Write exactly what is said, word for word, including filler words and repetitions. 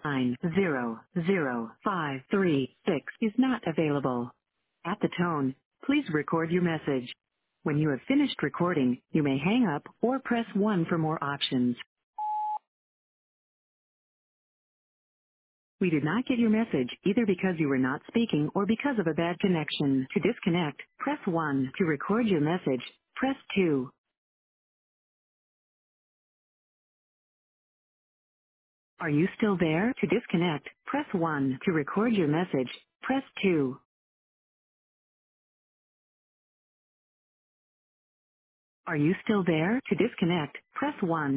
nine zero zero five three six is not available. At the tone, please record your message. When you have finished recording, you may hang up or press one for more options. We did not get your message either because you were not speaking or because of a bad connection. To disconnect, press one. To record your message, press two. Are you still there? To disconnect, press one. To record your message, press two. Are you still there? To disconnect, press one.